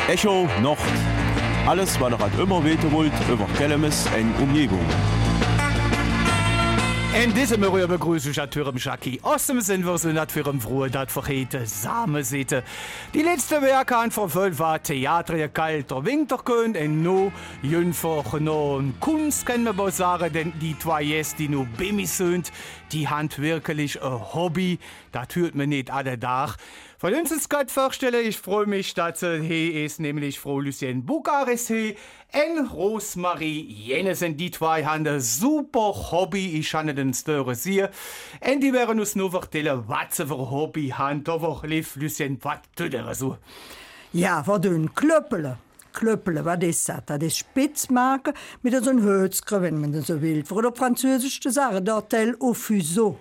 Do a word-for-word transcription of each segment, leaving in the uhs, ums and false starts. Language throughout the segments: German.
Echo noch alles, was ihr immer weten wollt über Kellemes und Umgebung. In diesem Rühr begrüße ich natürlich Jackie. Außerdem sind wir so nicht für im Frohe, das verhete Samensitte. Die letzte Werke an verfüllt war Theater, kalter Winterkön und no jünfach no Kunst, können wir wohl sagen, denn die zwei Jes, die nur Bimis sind, die haben wirklich ein Hobby. Das hört man nicht alle Tag. Von uns ist Gott vorstelle, ich freue mich, dass sie hier ist, nämlich Frau Lucien Bukarest hier und Rosmarie Jenesen. Die zwei haben ein super Hobby, ich habe den Störes hier. Und die werden uns nur vertellen, was sie für ein Hobby haben. Aber lief Lucien, was tut ihr so? Ja, wir tun Klöppeln. Klöppeln, was ist das? Das ist Spitzmarke mit so einem Hölzchen, wenn man das so will. Oder französisch zu sagen, d'Hôtel au Fuseau.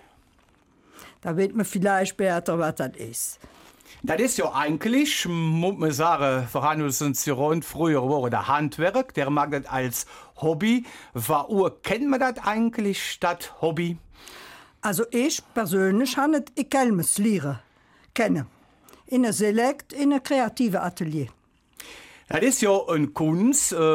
Da wird man vielleicht später, was das ist. Das ist ja eigentlich, muss man sagen, für Hanus und Ziron früher war der Handwerk, der mag das als Hobby. Warum kennt man das eigentlich, das Hobby? Also ich persönlich habe nicht, ich kann es lernen, kennen. In einem Selekt, in einem kreativen Atelier. Das ist ja ein Kunst, äh,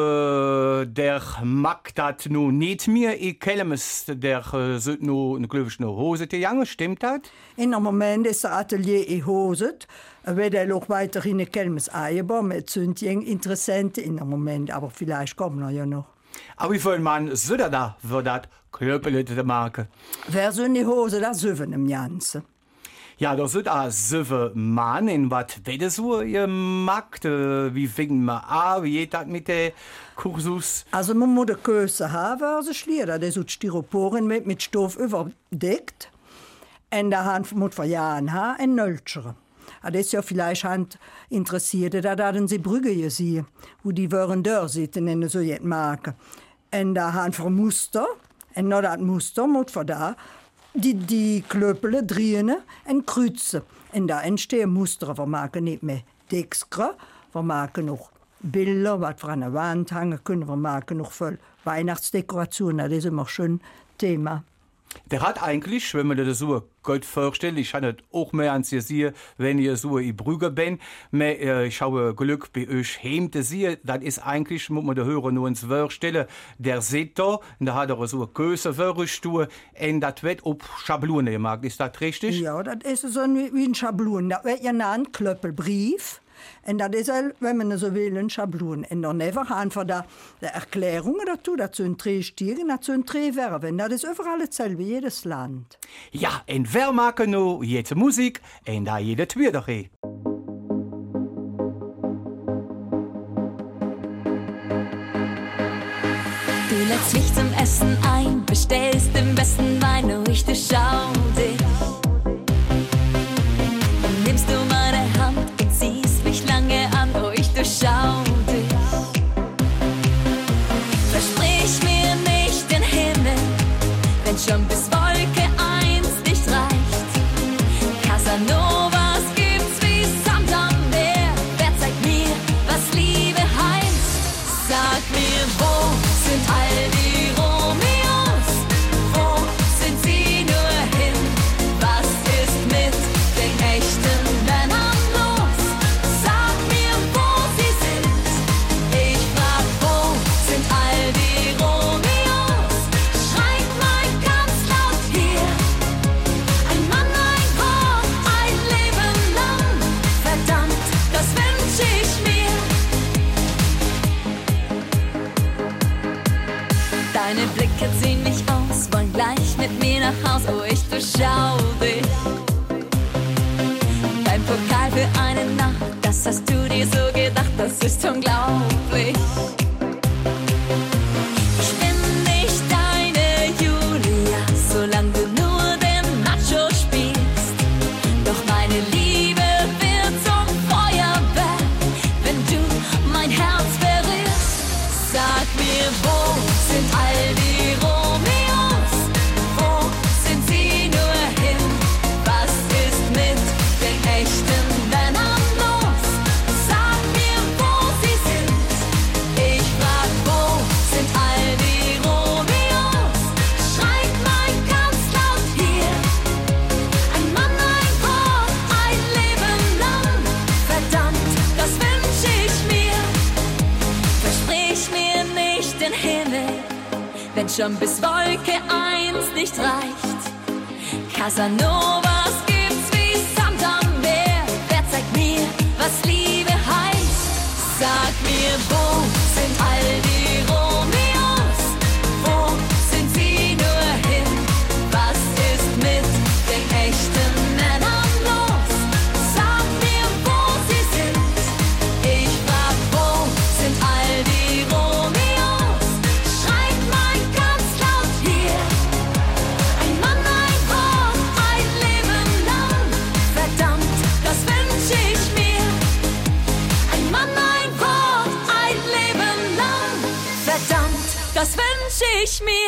der mag das nun nicht mehr. Ich kenne es, der äh, sollte nur eine glückliche Hose tragen, stimmt das? In einem Moment ist das Atelier in Hose. Wir werden auch weiterhin ein Eierbau mit sind Interessenten in einem Moment, aber vielleicht kommen wir ja noch. Aber wie viel Mann sollte da für das Klöppeln machen? Wer so eine Hose, das söven im Ganzen. Ja, da sind auch sieben Mann. In was wird so ihr macht? Wie fängt man an? Wie geht das mit dem Kursus? Also man muss eine Köse haben, also schlieren. Das ist Styroporen mit, mit Stoff überdeckt. Und da muss man von Jahren haben, ein Nölscher. Das ist ja vielleicht interessiert, da haben sie Brügge gesehen, wo die Wören da sitzen in so jetzt machen. Und da haben wir Muster. Und nach das Muster muss man da die, die Klöppel drehen und kreuzen. Und da entstehen Muster. Wir machen nicht mehr Dextre, wir machen noch Bilder, was wir an der Wand hängen können. Wir machen noch voll Weihnachtsdekorationen. Das ist immer ein schönes Thema. Der hat eigentlich, wenn man das so gut vorstellt, ich habe auch mehr an Sie sehen, wenn ihr so in Brügge bin, mehr, äh, ich habe Glück bei euch heim zu sehen, das ist eigentlich, muss man den Hörer nur ins Wort stellen, der sieht da, und da hat er so eine Größe Wörterstuhl, und das wird auf Schablone gemacht, ist das richtig? Ja, das ist so wie ein Schablon, das wird ja ein Klöppelbrief. Und das ist, wenn man so will, ein Schablon. Und dann einfach einfach da die Erklärungen dazu, das sind drei Stiegen, das sind drei Verben. Das ist überall dasselbe, jedes Land. Ja, und wer mag noch jede Musik, und da jede Tür doch eh. Du lädst mich zum Essen ein, bestellst den besten Wein, oh ich durchschau dich. Dann nimmst du meine Hand und ziehst mich lange an, oh ich durchschau dich. Versprich mir nicht den Himmel, wenn schon bis Wolke eins nicht reicht. Casanovas gibt's wie Sand am Meer, wer zeigt mir, was Liebe heißt? Sag mir, wo sind all die Romeos? Wo sind sie nur hin? Was ist mit den echten Männern los? Sag mir, wo sie sind. Ich frag, wo sind all die Romeos? Schreit mal ganz laut hier. Ein Mann, ein Wort, ein Leben lang. Verdammt, das wünsch ich mir. Deine Blicke ziehen mich aus, wollen gleich mit mir nach Haus, oh ich durchschau dich. Dein Pokal für eine Nacht, das hast du dir so gedacht, das ist unglaublich. Ich bin nicht deine Julia, solange du nur den Macho spielst. Doch meine Liebe wird zum Feuerwerk, wenn du mein Herz berührst. Sag mir, wo sind all die Romeos? Wo sind sie nur hin? Was ist mit den echten Männern los? wenn schon bis Wolke eins nicht reicht. Casanovas gibt's wie Sand am Meer. Wer zeigt mir, was Liebe heißt? Sag mir, wo sind all die Romeos? Wo sind sie nur hin? Was ist mit den echten Männern los? Sag mir, wo sie sind. Ich frag, wo sind all die Romeos? Schreit mal ganz laut hier. Ein Mann, ein Wort, ein Leben lang. Verdammt, das wünsch ich mir. Ein Mann, ein Wort, ein Leben lang. Verdammt, das wünsch ich mir.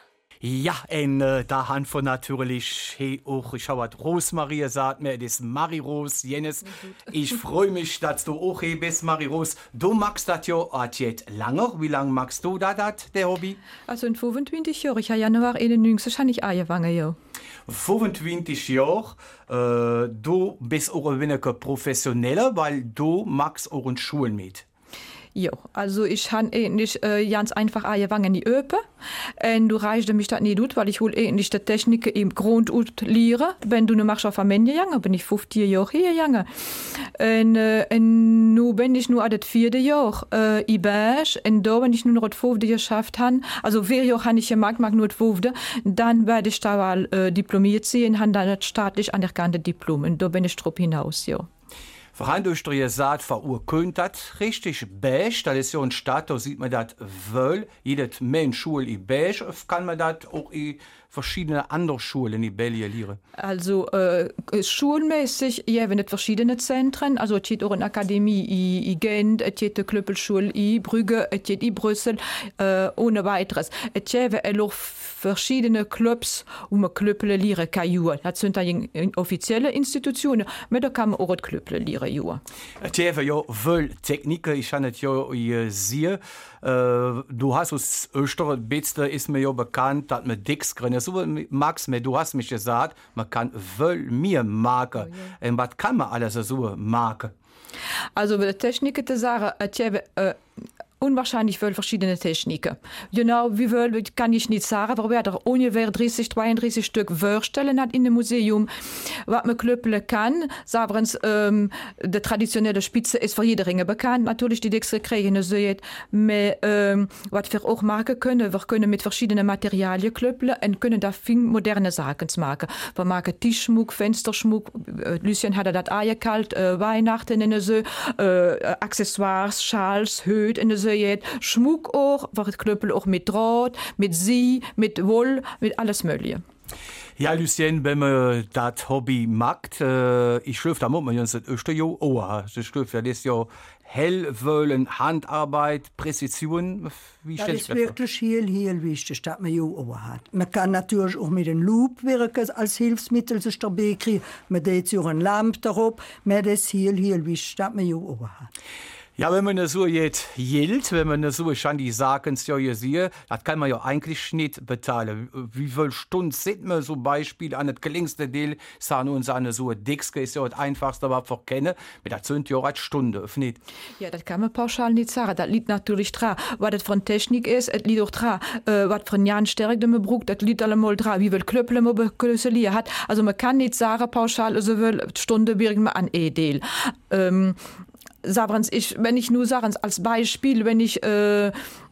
Ja, en äh, da han von natürlich hey, auch ich habe Rosmarie sagt mir, das ist Marie-Rose Jennes. Ich freue mich, dass du auch hier bist, Marie-Rose. Du magst das ja jetzt langer. Wie lange magst du das, der Hobby? Also in fünfundzwanzig Jahren. Ich habe Januar einundneunzig habe ich angefangen, ja. fünfundzwanzig Jahre. Äh, du bist auch ein wenig professioneller, weil du magst auch in Schulen mit. Ja, also ich habe eigentlich äh, ganz einfach angefangen die Öpe. Und du reichte mich das nicht gut, weil ich hol eigentlich die Techniken im Grund lernen. Wenn du ne machst auf Armenien gegangen, bin ich fünfzehn Jahre hier gegangen. Und, äh, und nun bin ich nur an das vierte Jahr äh, in Berg. Und da, wenn ich nur noch das fünfte geschafft habe, also vier Jahre habe ich gemacht, mag nur das fünfte, dann werde ich da mal äh, diplomiert sein und habe dann das staatlich anerkannte Diplom. Und da bin ich drauf hinaus, ja. Verhandlungssteuer sagt, verurkündet das richtig beige. Das ist ja ein Stadt, da sieht man das wohl. Jedes Mensch Schule in beige, kann man das auch in verschiedene andere Schulen in Belgien lernen. Also äh, schulmäßig, ja, wenn es verschiedene Zentren, also es gibt auch eine Akademie in, in Gent, es gibt eine Klöppelschule in Brügge, es gibt in Brüssel, äh, ohne weiteres. Es gibt auch verschiedene Clubs, wo man Klöppel lernen kann. Das sind dann offizielle Institutionen, aber da kann man auch Klöppel lernen. Es gibt ja wohl Techniken, ich habe es ja gesehen. Äh, du hast aus Österreich, Bitzler ist mir ja bekannt, dass man Dicks kriegt. So magst mir, du hast mich gesagt, man kann wohl mir machen. Oh, ja. Und was kann man alles so machen? Also die Techniken zu sagen, es gibt äh, unwahrscheinlich viele verschiedene Techniken. Genau, wie viel kann ich nicht sagen, aber wir haben ungefähr dreißig, zweiunddreißig Stück Vorstellen hat in dem Museum, was man klöppeln kann. Sagen ähm, die traditionelle Spitze ist für jede Ringe bekannt. Natürlich, die Dixre kriegen sehen, aber ähm, was wir auch machen können, wir können mit verschiedenen Materialien klöppeln und können da viel moderne Sachen machen. Wir machen Tischschmuck, Fensterschmuck, äh, Lucien hat das eingekalt, äh, Weihnachten in der See, äh, Accessoires, Schals, Hüte in der See. Schmuck auch, was Klöppel auch mit Draht, mit Sie, mit Woll, mit alles Mögliche. Ja, Lucien, wenn man das Hobby mag, äh, ich schlüpfe da man uns das erste Jahr auch. Das schlüpfe, das ist ja Hellwollen, Handarbeit, Präzision. Wie das ist wirklich heel, heel wichtig, dass man ja auch hat. Man kann natürlich auch mit dem Loop wirken als Hilfsmittel sich dabei kriegen. Man hat ja eine Lampe darauf. Aber das ist heel, heel wichtig, dass man ja auch hat. Ja, wenn man das so jetzt gilt, wenn man das so schon die Sachen ja hier sieht, das kann man ja eigentlich nicht bezahlen. Wie viele Stunden sind wir zum Beispiel an das geringste Teil, sagen uns an so ein Dixke ist ja das einfachste, was wir kennen, aber das sind ja auch eine Stunde, oder nicht? Ja, das kann man pauschal nicht sagen. Das liegt natürlich dran, was das von Technik ist, es liegt auch dran, äh, was von Jan Stärke man braucht, das liegt allemal dran, wie viel Klöppel man beklösseliert hat. Also man kann nicht sagen pauschal, so viel Stunde birgen wir an E-Deal. Ähm, Sabrens, ich, wenn ich nur sagen, als Beispiel, wenn ich äh,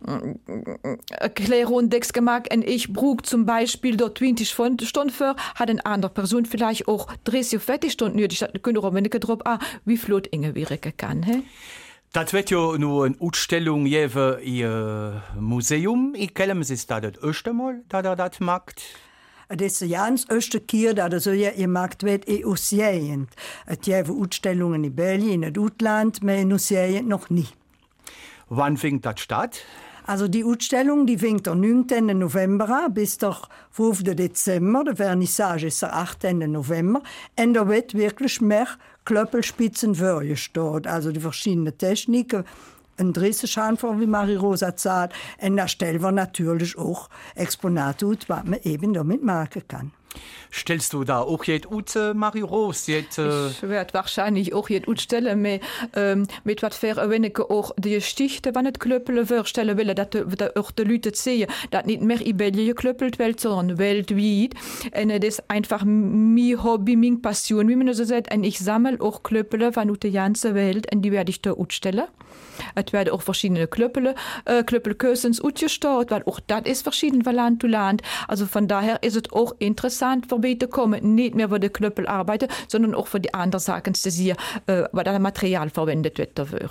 Erklärung Dex gemacht und ich brauche zum Beispiel dort zwanzig Stunden für, hat eine andere Person vielleicht auch dreißig, vierzig Stunden nötig. Da können wir auch wenn ich drauf ah, wie flott Inge wirken kann. He? Das wird ja nur eine Ausstellung geben im Museum. Ich kenne es ist da das erste Mal, dass er das macht. Das ist ganz erste Keer dat er so ja gemacht wird in Ocean. Es gibt Ausstellungen in Belgien, in Ausland, aber in Ocean noch nie. Wann fängt das statt? Also die Ausstellung die fängt am neunten November an bis der fünften Dezember. Der Vernissage ist der achten November. Und da wird wirklich mehr Klöppelspitzen vorgestellt. Also die verschiedenen Techniken. Ein Dresdisch einfach, wie Marie-Rose sagt. Und da stellen wir natürlich auch Exponate aus, was man eben damit machen kann. Stellst du da auch jetzt ut, äh, Marie Rose? Jetzt, äh ich werde wahrscheinlich auch jetzt utstellen, aber ähm, mit was für wenige auch die Stichte, wenn es klöppeln wird, stellen will, dass auch die Leute sehen, dass nicht mehr in Belgien geklöppelt wird, sondern weltweit. Und das ist einfach mein Hobby, meine Passion, wie man so sagt. Und ich sammle auch Klöppeln von der ganzen Welt und die werde ich da utstellen. Es werden auch verschiedene Klöppel, äh, Klöppelkösens ausgestellt, weil auch das ist verschieden von Land zu Land. Also von daher ist es auch interessant, für Leute kommen, nicht mehr für die Klöppel arbeiten, sondern auch für die anderen Sachen zu sehen, äh, was das Material verwendet wird dafür.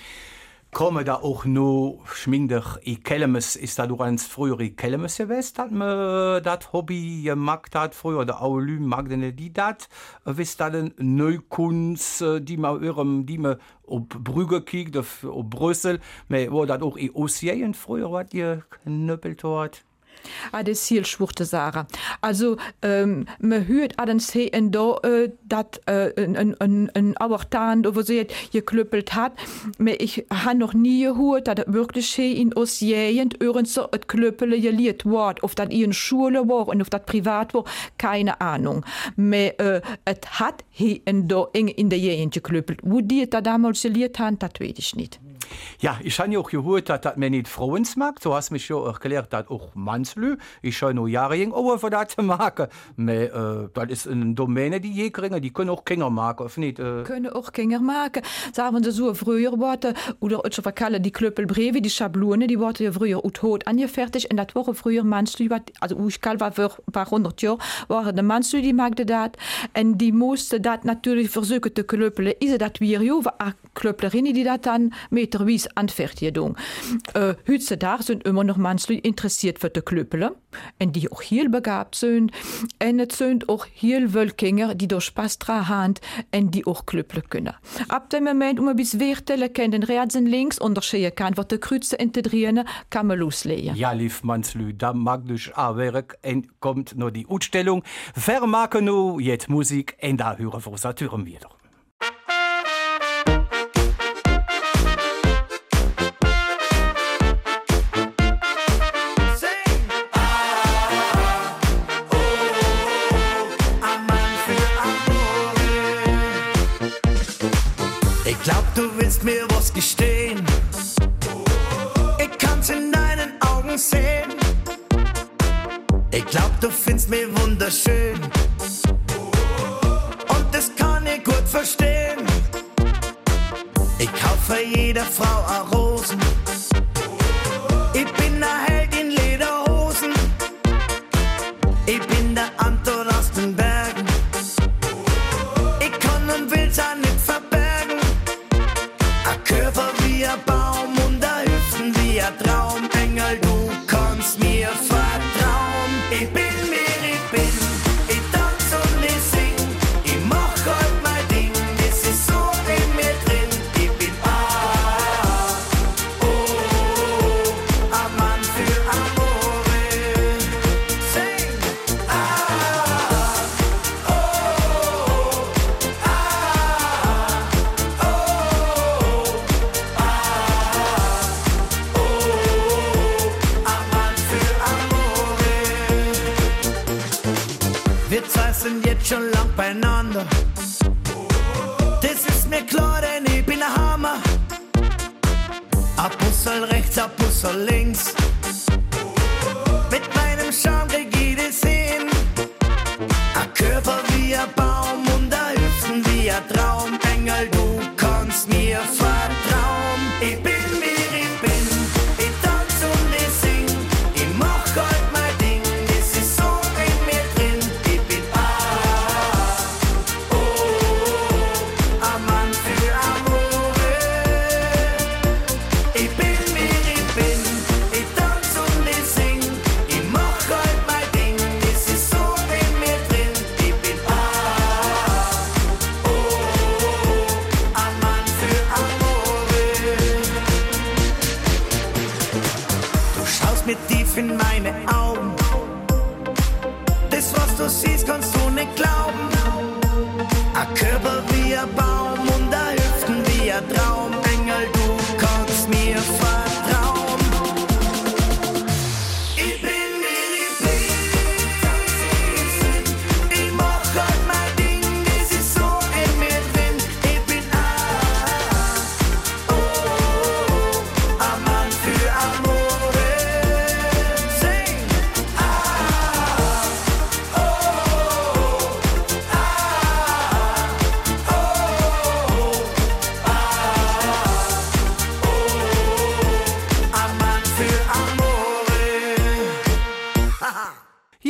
Kommen da auch noch schminder in Kellemes, ist da durchs frühere Kellemes gewesen, dass man das Hobby gemacht hat, früher, oder auch Leute mag die das, wisst ihr denn Neukunst, die man ihrem, die man auf Brügge kriegt, auf, auf Brüssel, wo das auch in Ossien früher, was ihr knüppelt hat? Ah, das ist viel schwurte Sache. Also, ähm, man hört an den Seen da, äh, dass äh, ein, ein, ein Auertan, wo sie geklüppelt hat. Aber ich habe noch nie gehört, dass wirklich in Ossien irgend so ein Klüppel geliert wird. Ob das in Schule war und ob das privat war, keine Ahnung. Aber äh, es hat hier und da in der Gegend geklüppelt. Wo die das damals geliert haben, das weiß ich nicht. Ja, ich habe ja auch gehört, dass das mir nicht Frauen mag. Du hast mich ja erklärt, dass auch Mannslü. Ich habe noch Jahre lang auch für das zu machen. Aber äh, das ist eine Domäne, die je kriegen. Die können auch Kinder machen, oder nicht? Äh. Können auch Kinder machen. Sagen wir so, früher wurde, oder ich verkalle die Klöppelbriefe, die Schablone, die wurden ja früher auch tot angefertigt. Und das waren früher Mannslü, also ich kann war für ein paar hundert Jahre, waren die Mannslü, die machten das. Und die mussten das natürlich versuchen zu klöppeln. Ist das wir ja, eine Klöpplerin, die das dann mit Wies Anfertigung. Äh, heutzutage sind immer noch Menschen interessiert für die Klöppeln, und die auch hier begabt sind. Und es sind auch hier Wölkinger, die da Spaß dran haben und die auch klöppeln können. Ab dem Moment, um ein bisschen Wertele können, den Rätseln links unterscheiden kann, was die Kreuze integrieren, kann man loslegen. Ja, lief Manslü, da mag ich auch Werk, und kommt noch die Ausstellung. Vermachen noch jetzt Musik, und da hören wir uns natürlich wieder. Ich glaub, du willst mir was gestehen. Ich kann's in deinen Augen sehen. Ich glaub, du findest mich wunderschön. Und das kann ich gut verstehen. Ich kauf für jede Frau a Rosen. Ich bin a Held in Lederhosen. Ich bin der Anton aus den Bergen. Ich kann und will's auch nicht verbergen. A Körper wie a Baum und a Hüften wie a Traumengel. Du kannst mir vertrauen. Ich bin wer ich bin. Ich tanz und ich sing. Ich mach halt mein Ding. Es ist so in mir drin. Ich bin ah, oh, oh, a Mann für Amore. Sing ah, oh, oh, ah, oh, ah, oh, a Mann für Amore. Wir zwei sind jetzt schon lang beieinander. Das ist mir klar, denn ich bin ein Hammer. A Bussel rechts, a Bussel links. Mit meinem Charme krieg ich das hin. A Körper wie a Baum und a Hüften wie a Traumengel. Du kannst mir vertrauen. Ich bin wie ich bin. Ich tanz und ich sing. Ich mach halt mein Ding. Das ist so in mir drin. Ich bin ah, oh, oh, a Mann für Amore. Ich bin wie ich bin. Ich tanz und ich sing. Ich mach halt mein Ding. Das ist so in mir drin. Ich bin ah, oh, oh, a Mann für Amore. Du schaust mir tief in meine Augen. Das, was du siehst, kannst du nicht glauben. A Körper wie a Baum und a Hüften wie a Traumengel. Du kannst mir vertrauen. Ich bin wie ich bin.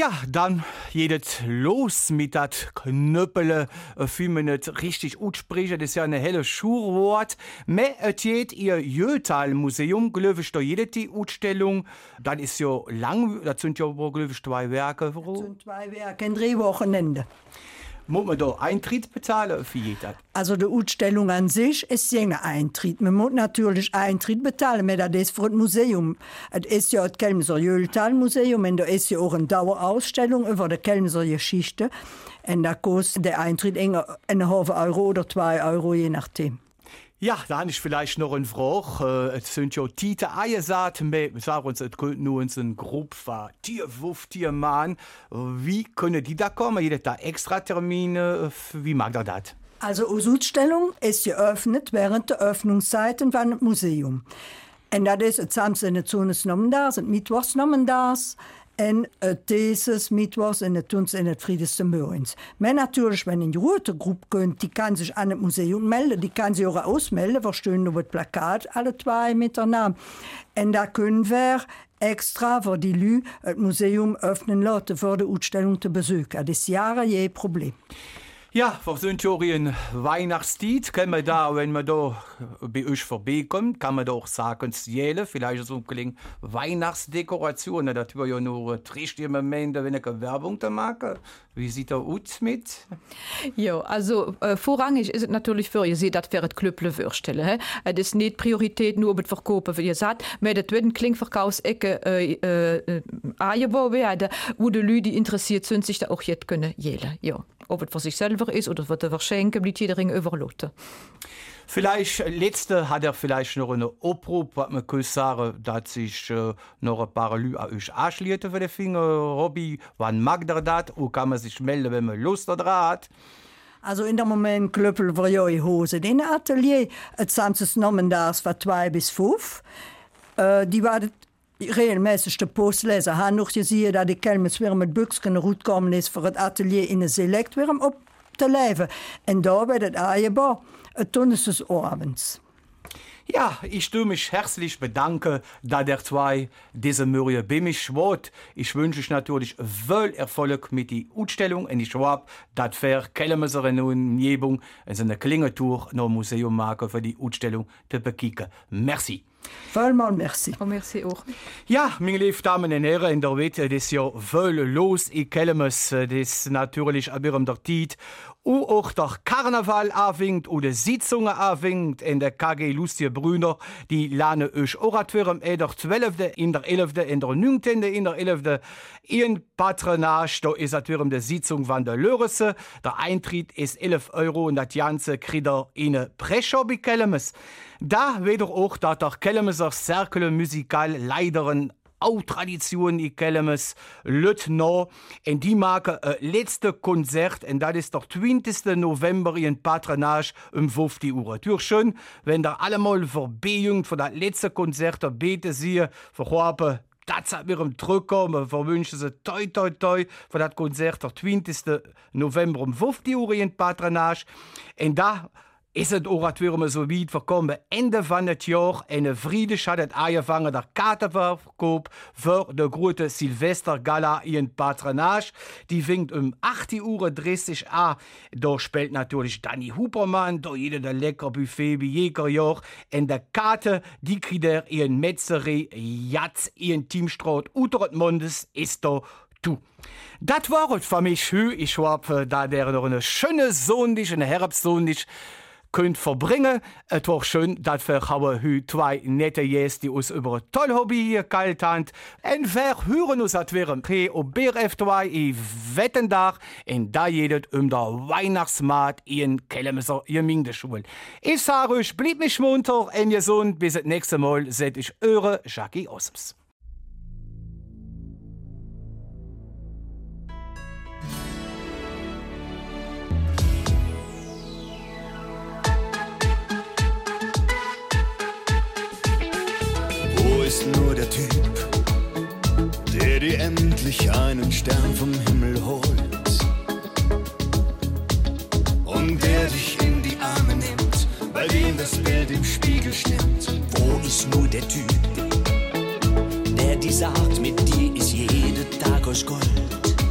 Ja, dann geht los mit dat Knöppele, wie man nicht richtig aussprechen, das ist ja eine helle Schurwort. Me et geht ihr Jötal-Museum, glaube ich, da jede die Ausstellung, das ist ja lang, das sind ja, glaube ich, zwei Werke. Das sind zwei Werke, in drei Wochenende. Muss man da Eintritt bezahlen für jeder? Also die Ausstellung an sich ist ja ein Eintritt. Man muss natürlich Eintritt bezahlen, aber das ist für das Museum. Es ist ja das Kelmser Jötal-Museum und da ist ja auch eine Dauerausstellung über die Kelmser Geschichte. Und da kostet der Eintritt einen halben Euro oder zwei Euro, je nachdem. Ja, da habe ich vielleicht noch eine Frage. Es sind ja Tite Eiersaat, wir sagen uns, es könnte nur uns eine Gruppe von Tierwurf, Tiermann. Wie können die da kommen? Jeder da extra Termine? Wie mag er das? Also, die Ausstellung ist geöffnet während der Öffnungszeiten von dem Museum. Und das ist, jetzt haben sie nicht so genommen da, sind Mittwochs genommen da. En dieses Mittwochs en het uns in het Friedeste Möhrens. Maar natuurlijk, wenn eine rote Gruppe kommt, die kann sich an das Museum melden, die kann sich auch ausmelden, wir stehen auf das Plakat, alle zwei mit der Namen. Und da können wir extra für die Leute das Museum öffnen lassen, für die Ausstellung zu besuchen. Das ist Jahre je Problem. Ja, wir sind ja in Weihnachtszeit. Kann man da, wenn man da bei euch vorbeikommt, kann man da auch sagen, jähle, vielleicht so ein Weihnachtsdekoration. Das wäre ja nur trist im Moment, wenn ich eine Werbung da mache. Wie sieht das aus mit? Ja, also äh, vorrangig ist es natürlich für, ihr seht, das wäre das Klöpple Würstelle. Es ist nicht Priorität nur mit Verkaufen, wie ihr sagt, aber das wird eine Klingverkaufsecke äh, äh, angebaut werden, wo die Leute, die interessiert sind, sich da auch jetzt können jähle. Ja. Ob es für sich selber ist oder was er verschenken, bleibt jeder überlassen. Vielleicht, letzte hat er vielleicht noch eine Opruf, was man kann sagen, dass sich äh, noch ein paar Leute an euch anschließen für den Finger. Robby, wann mag der das? Wo kann man sich melden, wenn man Lust daran hat? Also in dem Moment klöppeln wir ja in Hose. In der Atelier, es haben sie genommen, das von zwei bis fünf. Äh, die waren regelmäßig de postleser han noch gesehen, dat die Kelmes weer met Büchsken routkommen is voor het atelier in een select weer om op te leven. En daar bij het Eierbau, het doen is dus abends. Ja, ich tue mich herzlich bedanken, da der zwei diese Mürie bei mich schwot. Ich wünsche euch natürlich viel Erfolg mit der Ausstellung und ich hoffe, dass wir Kelmerserinnen und Umgebung eine Klingentour nach dem Museum machen für die Ausstellung zu bekicken. Merci. Vollmal merci. Oh, merci auch. Ja, meine lieben Damen und Herren, in der Welt, das ist ja viel los in Kelmes. Das ist natürlich auch in der Zeit, wo auch der Karneval anfängt oder Sitzungen anfängt. In der K G Lustige Brüder, die laden euch auch atwürm in der zwölfte, in der elfte, in der neunzehnte, in der elfte. In Patronage, da ist atwürm die Sitzung von der Lörse. Der Eintritt ist elf Euro und das Ganze kriegt ihr in eine Preschow bei Kelmes. Da wieder auch, dass der Kelmeser Cercle Musical leideren auch Tradition in Kelmes lüt no. Und die machen ein letztes Konzert, und das ist der zwanzigste November in Patronage um fünfzehn Uhr. Durch schön, wenn da allemal vorbeijungt von das letzte Konzert, da beten sie, verhoppen, das hat mir im Drücker, wir verwünschen sie toi toi toi für das Konzert, der zwanzigste November um fünfzehn Uhr in Patronage. Und da ist es auch so weit verkommen, Ende von das Jahr eine Friedrich hat angefangen, der Kartenverkauf für die große Silvestergala in Patronage. Die fängt um achtzehn Uhr dreißig an. Da spielt natürlich Danny Hubermann, da jeder der lecker Buffet wie jedes Jahr. Und die Karte, die kriegt er in Metzerei, Jatz, in Teamstraat, Uterotmondes ist da. Du. Das war es für mich. Ich hoffe, da der noch eine schöne Sonntag, eine Herbstsonntag könnt verbringen. Es war schön, dass wir heute zwei nette Jäs, die uns über ein tolles Hobby hier gehalten haben. Und wir hören uns at weer een op B R F zwei in Wettendach. Und da jedet um der Weihnachtsmarkt in Kelmeser Gemeindeschule. Ich sage euch, bleibt mich munter und gesund. Bis das nächste Mal seid ich eure Jackie Osms. Ist nur der Typ, der dir endlich einen Stern vom Himmel holt und der dich in die Arme nimmt, bei dem das Bild im Spiegel stimmt. Wo ist nur der Typ, der dir sagt, mit dir ist jeder Tag aus Gold?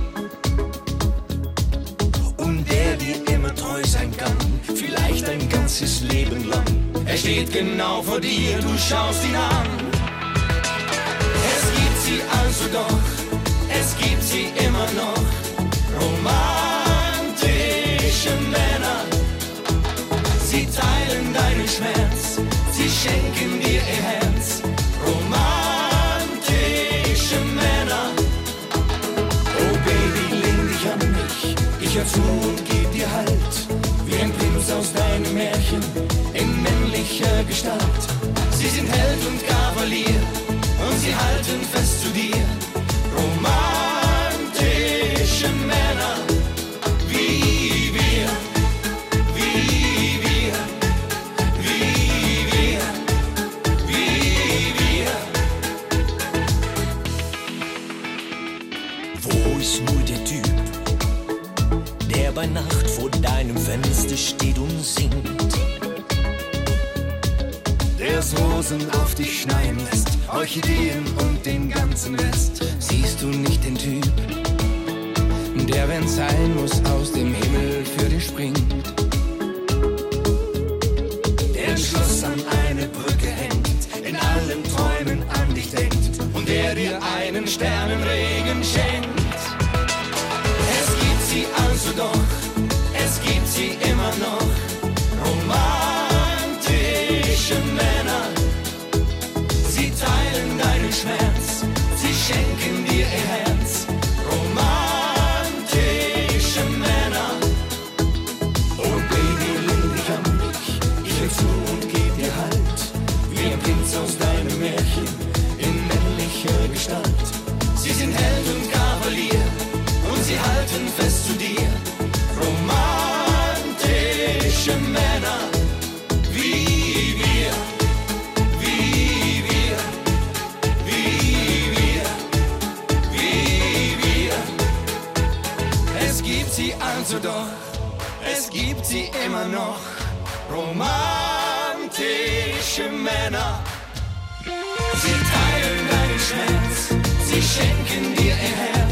immer treu sein kann, vielleicht ein ganzes Leben lang. Er steht genau vor dir, du schaust ihn an. Es gibt sie also doch, es gibt sie immer noch, romantische Männer. Sie teilen deinen Schmerz, sie schenken dir ihr Herz, romantische Männer. Oh Baby, lehn dich an mich, ich hör zu und geb dir Halt, wie ein Prinz aus deinem Märchen, in männlicher Gestalt. Sie sind Held und Kavalier und sie halten fest zu dir, romantische Männer, wie wir, wie wir, wie wir, wie wir. Wo ist nur der Typ, der bei Nacht vor deinem Fenster steht und singt? Der's Rosen auf dich schneien lässt, Orchideen und den ganzen Rest. Siehst du nicht den Typ, der, wenn's sein muss, aus dem Himmel für dich springt? Der im Schloss an eine Brücke hängt, in allen Träumen an dich denkt und der dir einen Sternenregen schenkt. Es gibt sie also doch, es gibt sie immer noch, romantische Männer. Sie teilen deinen Schmerz, sie schenken dir ihr Herz, romantische Männer. Oh Baby, lehn dich an mich, ich hör zu und geb dir Halt, wie ein Prinz aus deinem Märchen, in männlicher Gestalt. Sie sind Held und Kavalier und sie halten fest zu dir, romantische Männer, wie wir, wie wir, wie wir, wie wir. Es gibt sie also doch, es gibt sie immer noch, romantische Männer. Sie teilen deinen Schmerz, sie schenken dir ihr Herz,